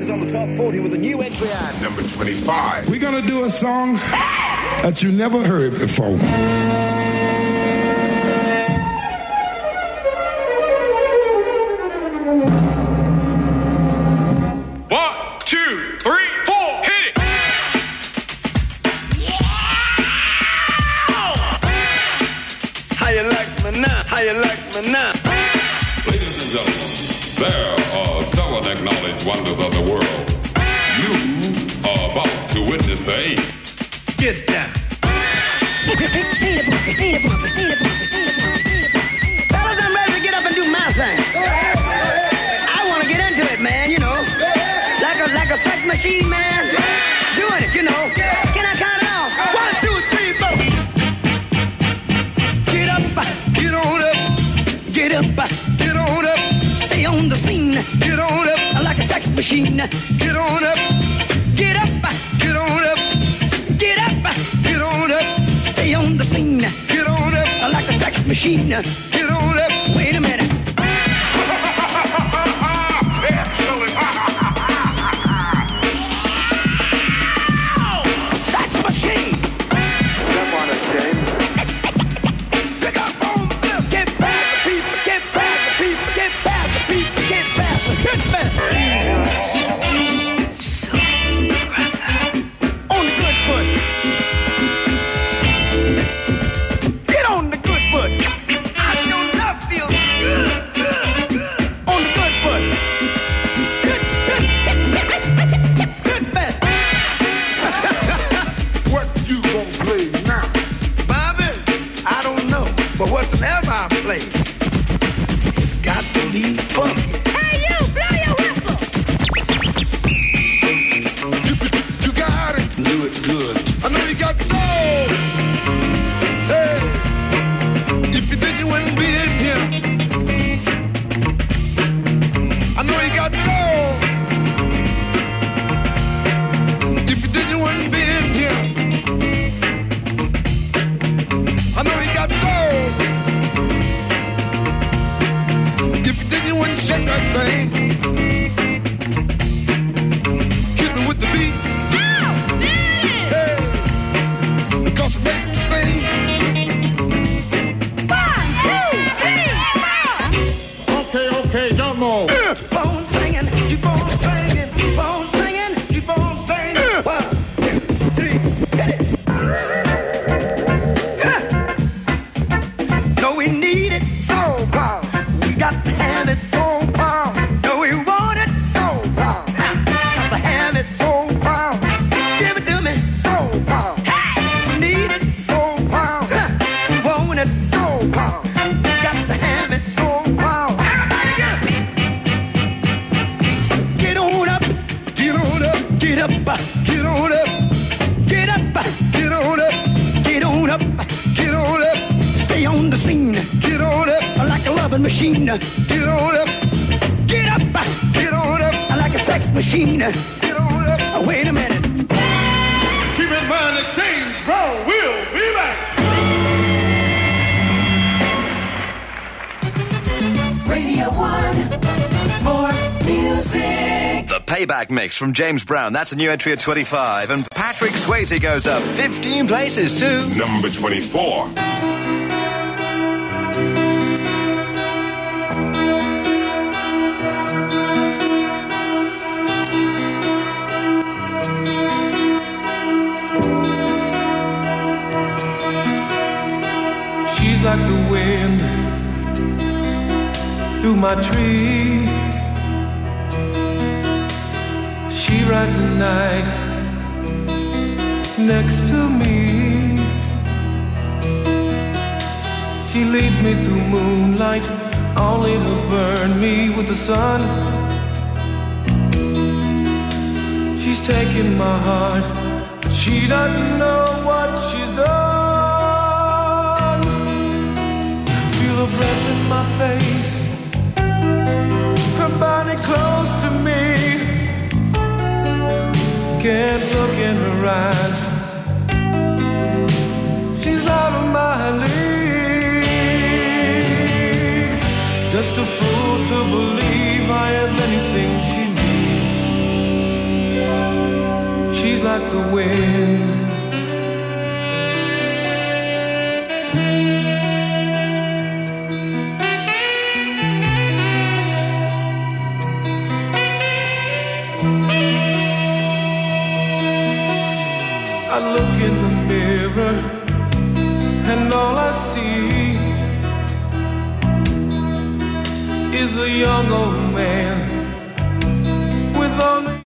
places on the top 40 with a new entry ad. Number 25. We're gonna do a song that you never heard before. One, two, three, four, hit it! How you like me now? How you like me now? Ladies and gentlemen, there are seven acknowledged wonders of the world. You are about to witness the eighth. Get down. Fellas, I'm ready to get up and do my thing. I want to get into it, man, you know. Like a sex machine, man. Doing it, you know. Can I count it off? 1, 2, 3, 4. Get up. Get on up. Get up. Get on up. Stay on the scene. Get on up. Like a sex machine. Get on up. Get up. Get on up. Get up. Get on up. Stay on the scene. Get on up. Like a sex machine. Get on up. Wait a minute. Excellent. Sex machine. Jump on it, James. Pick up on this. Get past the people. Get past the people. Get past the people. Get past the hitman. So, brother. On the good foot. Get on the good foot. I sure love feel good. On the good foot. Good man. What you gonna play now? Bobby, I don't know, but whatsoever I play, it's got to be funky. Hey, you, blow your whistle. You got it. Do it good. I know you got soul. Hey, if you did, you wouldn't be in here. I know you got soul. If you did, you wouldn't be in here. I know you got soul. If you did, you wouldn't shake that thing. Hit me with the beat. Hey, because it makes me sing. 1, 2, 3, 4. Okay, don't move. Keep on singing, keep on singing, keep on singing, keep on singing. 1, 2, 3, hit it. No, we need it so power. We got to have it so power. No, we want it so power. Got to have it so power. Give it to me so power. We need it so power. We want it so power. Got to have it so power. Get on up. Get on up. Get up. Get on up. Get up. Get on up. Get on up. Get on up. Stay on the scene. Get on up. Like a loving machine. Get on up. Get up. Get on up. Like a sex machine. Get on up. Wait a minute. Keep in mind that James Brown will be back. Radio 1, more music. The Payback Mix from James Brown. That's a new entry at 25. And Patrick Swayze goes up 15 places too. Number 24. She's like the wind through my tree. She rides the night next to me. She leads me through moonlight, only to burn me with the sun. She's taking my heart, but she doesn't know what she's done. Feel her breath in my face, her body close to me. Can't look in her eyes, she's out of my league. Just a fool to believe I have anything she needs. she's like the wind. I look in the mirror and all I see is a young old man with only